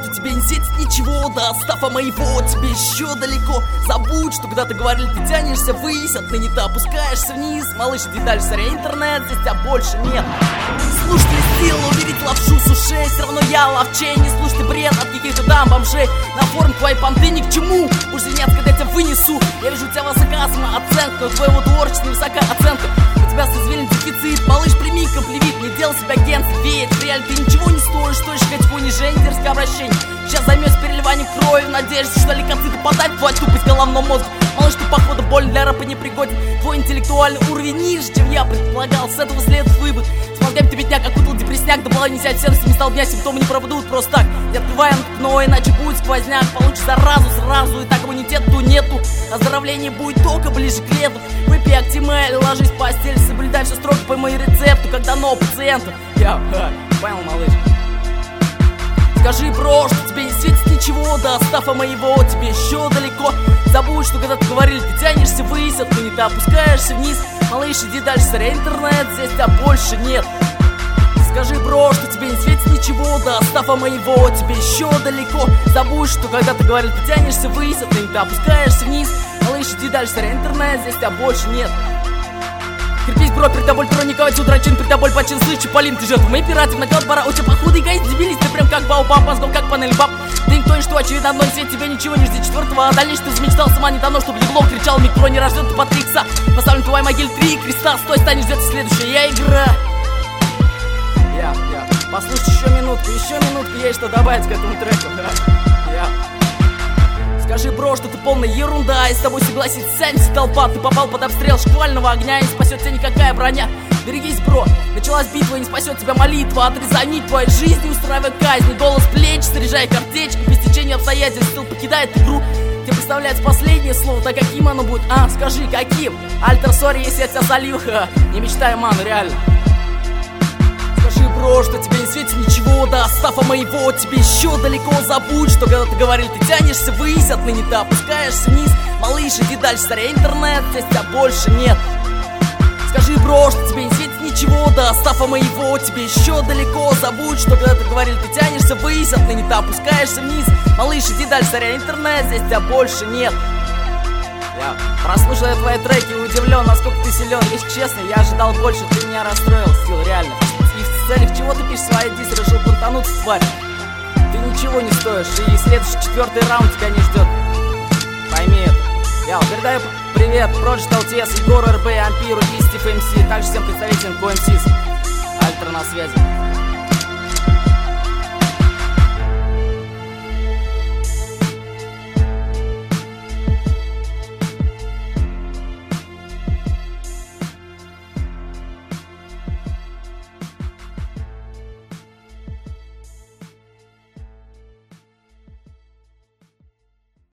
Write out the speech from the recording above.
что тебе не светит ничего до остава моего, тебе еще далеко. Забудь, что когда-то говорили, ты тянешься ввысь, отныне ты опускаешься вниз. Малыш, иди дальше, соря интернет, здесь тебя больше нет. Слушай, ты сделал уберите лапшу с ушей, все равно я ловчей. Не слушай ты бред от каких-то там бомжей. На форум твои понты ни к чему, будешь извиняться, когда я тебя вынесу. Я вижу у тебя высока самооценка, но твоего творчества невысока оценка. У тебя созвелен дефицит, малыш, прими комплимент, не делай себя генцем, ведь в реале ты ничего не стоишь, стоишь хоть унижение, дерзкое обращение. Сейчас займешь переливанием крови в надежде, что лейкоциты подать в твою тупость головного мозга. Малыш, ты походу больно для рэпа не пригоден. Твой интеллектуальный уровень ниже, чем я предполагал, с этого следует вывод. С мозгами ты бедняк, окутал депресняк, до была не сядь в сердце, не стал дня, симптомы не пропадут просто так. Не открывай окно, иначе будет сквозняк, получишь заразу сразу, и так иммунитету нету. Оздоровление будет только ближе к лету. Выпей Актимель, ложись в постель, соблюдай все строго по моему рецепту, когда нового пациента. Понял, малыш? Скажи, бро, что тебе не светит ничего до остава моего, тебе еще далеко. Забудь, что когда-то говорили, ты тянешься ввысь, отныне ты опускаешься вниз. Малыш, иди дальше, соря интернет, здесь тебя больше нет. Скажи, бро, что тебе не светит ничего до остава моего, тебе еще далеко. Забудь, что когда-то говорили, ты тянешься ввысь, отныне ты опускаешься вниз. Малыш, иди дальше, соря интернет, здесь тебя больше нет. Крепись, бро, перед тобой трониковать утрачен, перед тобой почин, слышь, Чаполин, ты жертва, мы пираты, наклад бара, у тебя походы, гайд, дебились, ты прям как баобаб, мозгом как панель баб. Ты никто и что, очевидно, одной свет, тебе ничего не жди четвертого, а дальше ты замечтал сама не давно, чтобы ебло кричал, микро не рожден, ты по 3 икса. Поставлю твоей могиле 3 креста, стой, станешь, ждет следующая игра. Послушай еще минутку, есть что добавить к этому треку. Скажи, бро, что ты полная ерунда, и с тобой согласится вся толпа. Ты попал под обстрел шквального огня, и не спасет тебя никакая броня. Берегись, бро, началась битва, и не спасет тебя молитва. Отрезай нить твоей жизни, устраивай казнь, голос плеч, снаряжай картечь. Без течения обстоятельств стил покидает игру. Тебе представляется последнее слово, так каким оно будет? Скажи, каким? Альтер, сори, если я тебя залью. Не мечтай, ману, реально. Скажи, бро, что тебе не светит ничего до остава моего, тебе еще далеко. Забудь, что когда ты говорил, ты тянешься ввысь, отныне ты опускаешься вниз. Малыш, иди дальше, соря интернет, здесь тебя больше нет. Скажи, бро, что тебе не светит ничего до остава моего, тебе еще далеко. Забудь, что когда ты говорил, ты тянешься ввысь, отныне ты опускаешься вниз. Малыш, иди дальше, соря интернет, здесь тебя больше нет. Прослушал я твои треки, удивлен, насколько ты силен. Если честно, я ожидал больше, ты меня расстроил, Скилл, реально. И в целях чего ты пишешь свои дисы, решил понтануться, тварь? Ты ничего не стоишь, и следующий 4-й раунд тебя не ждет. Пойми это. Передаю привет Project LTS, Егору РБ, Ампиру и Стив МС. Также всем представителям КМС. Альтер на связи.